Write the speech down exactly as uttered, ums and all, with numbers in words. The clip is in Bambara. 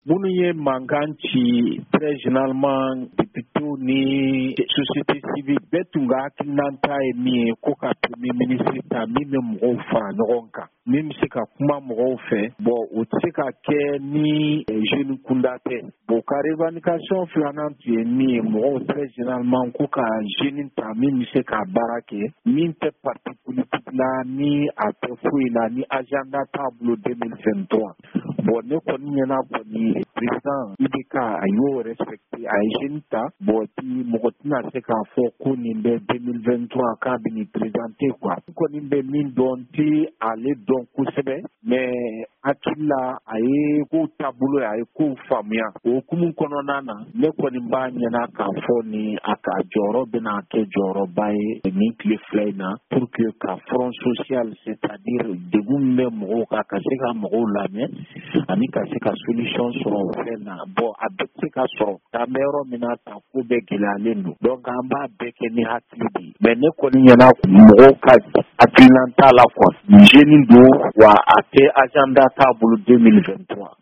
minnu ye mankan ci très généralement députés ni société civile bɛɛ tun ka hakilinata ye min ye ko ka premier ministre ta min bɛ mɔgɔw fara ɲɔgɔn kan min bɛ se ka kuma mɔgɔw fɛ bon o tɛ se ka kɛ ni jeune kunda tɛ bon ka revendication filanan tun ye min ye mɔgɔw très généralement ko ka jeune ta min bɛ se ka baara kɛ min tɛ parti politique la ni a tɛ foyi la ni agenda t'a bolo deux mille vingt-trois bon ne kɔni ɲɛna kɔni président I B K a y'o respecté a ye jeune ta bon ti mɔgɔ tɛna se k'a fɔ ko nin bɛ deux mille vingt-trois k'a bɛ nin présenté quoi kɔni bɛ min dɔn ti ale dɔn kosɛbɛ mais hakili la a ye kow taabolo ye a ye kow faamuya o hukumu kɔnɔna na ne kɔni b'a ɲɛna k'a fɔ ni a ka jɔyɔrɔ bɛna kɛ jɔyɔrɔba ye nin tile fila in na pour que ka front social c'est-à-dire degun min bɛ mɔgɔw kan ka se ka mɔgɔw lamɛn ani ka se ka solution sɔrɔ o fɛn na bon a bɛ se ka sɔrɔ k'an bɛ yɔrɔ min na ta ko bɛɛ gɛlɛyalen don donc an b'a bɛɛ kɛ ni hakili de ye mais ne kɔni ɲɛna mɔgɔw ka hakilina t'a la quoi jeune don wa a tɛ agenda t'a bolo deux mille vingt-trois